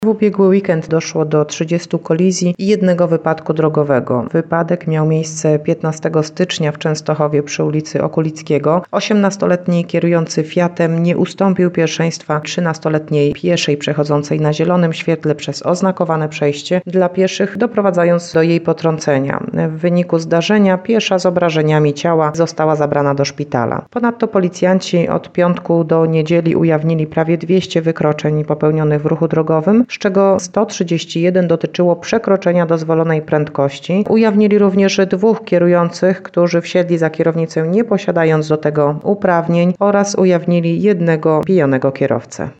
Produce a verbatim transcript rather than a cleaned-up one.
W ubiegły weekend doszło do trzydziestu kolizji i jednego wypadku drogowego. Wypadek miał miejsce piętnastego stycznia w Częstochowie przy ulicy Okulickiego. osiemnastoletni kierujący Fiatem nie ustąpił pierwszeństwa trzynastoletniej pieszej przechodzącej na zielonym świetle przez oznakowane przejście dla pieszych, doprowadzając do jej potrącenia. W wyniku zdarzenia piesza z obrażeniami ciała została zabrana do szpitala. Ponadto policjanci od piątku do niedzieli ujawnili prawie dwieście wykroczeń popełnionych w ruchu drogowym, z czego sto trzydzieści jeden dotyczyło przekroczenia dozwolonej prędkości. Ujawnili również dwóch kierujących, którzy wsiedli za kierownicę nie posiadając do tego uprawnień, oraz ujawnili jednego pijanego kierowcę.